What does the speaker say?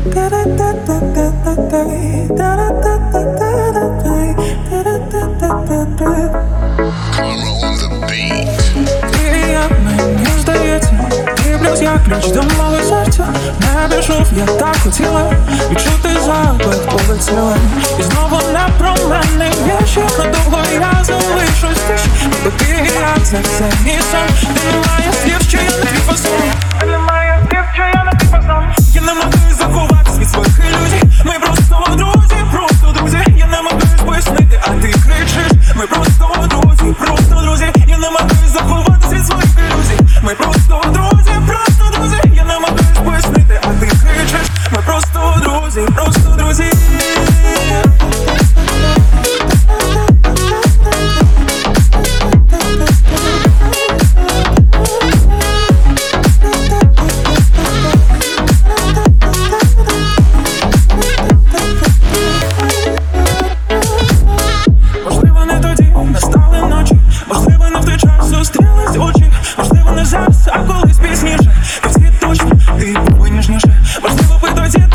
Мені здається, ти плюс я ключ до мого серця. Не пішов, я так хотіла відчути запах повицілень. І знову не про мене вірші, надовго я залишусь тиші. Тобі я це мій сон. Ти не маєш слів, що я не твій фасон. Ти не маєш слів, що я не твій фасон. Я не можу заховатись від своїх ілюзій. Ми просто друзі, я не можу пояснити, а ти кричиш. Ми просто друзі. Я не можу заховатись від своїх ілюзій. Ми просто друзі. Я не можу пояснити, а ти кричиш. Ми просто друзі. Можливо, не тоді настали ночі. Можливо, не в той час зустрілись очі. Можливо, не зараз, а колись пізніше. Ти всі точно, ти був ніжніше. Можливо, ви тоді